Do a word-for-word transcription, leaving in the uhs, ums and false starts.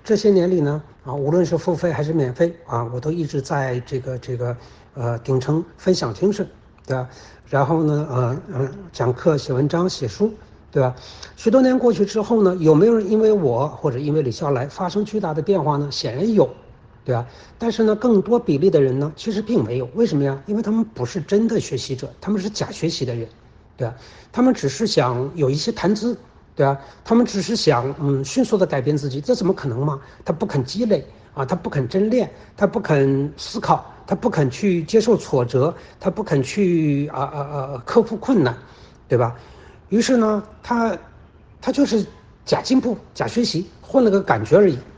这些年里呢，啊，无论是付费还是免费啊，我都一直在这个这个呃顶层分享精神，对吧？然后呢，呃呃，讲课、写文章、写书，对吧？许多年过去之后呢，有没有人因为我或者因为李笑来发生巨大的变化呢？显然有，对吧？但是呢，更多比例的人呢，其实并没有。为什么呀？因为他们不是真的学习者，他们是假学习的人，对吧？他们只是想有一些谈资。对吧？他们只是想嗯迅速的改变自己，这怎么可能嘛？他不肯积累啊，他不肯真练，他不肯思考，他不肯去接受挫折，他不肯去啊啊啊克服困难，对吧？于是呢，他他就是假进步、假学习，混了个感觉而已。